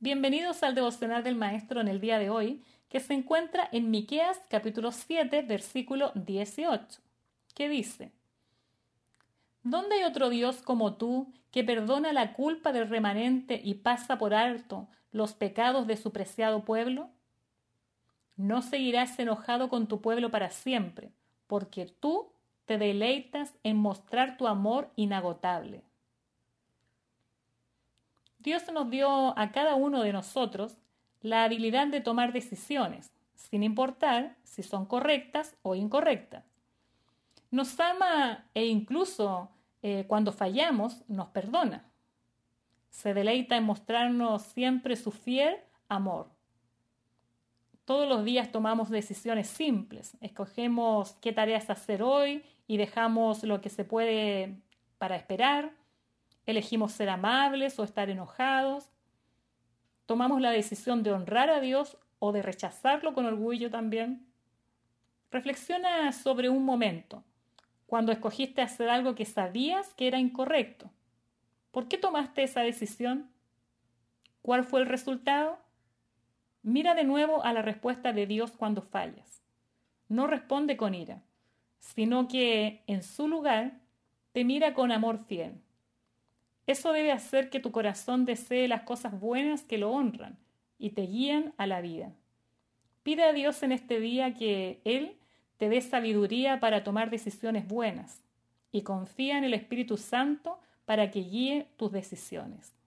Bienvenidos al devocional del Maestro en el día de hoy, que se encuentra en Miqueas capítulo 7, versículo 18, que dice: ¿Dónde hay otro Dios como tú, que perdona la culpa del remanente y pasa por alto los pecados de su preciado pueblo? No seguirás enojado con tu pueblo para siempre, porque tú te deleitas en mostrar tu amor inagotable. Dios nos dio a cada uno de nosotros la habilidad de tomar decisiones, sin importar si son correctas o incorrectas. Nos ama e incluso cuando fallamos nos perdona. Se deleita en mostrarnos siempre su fiel amor. Todos los días tomamos decisiones simples. Escogemos qué tareas hacer hoy y dejamos lo que se puede para esperar. Elegimos ser amables o estar enojados. Tomamos la decisión de honrar a Dios o de rechazarlo con orgullo también. Reflexiona sobre un momento, cuando escogiste hacer algo que sabías que era incorrecto. ¿Por qué tomaste esa decisión? ¿Cuál fue el resultado? Mira de nuevo a la respuesta de Dios cuando fallas. No responde con ira, sino que en su lugar te mira con amor fiel. Eso debe hacer que tu corazón desee las cosas buenas que lo honran y te guían a la vida. Pide a Dios en este día que Él te dé sabiduría para tomar decisiones buenas y confía en el Espíritu Santo para que guíe tus decisiones.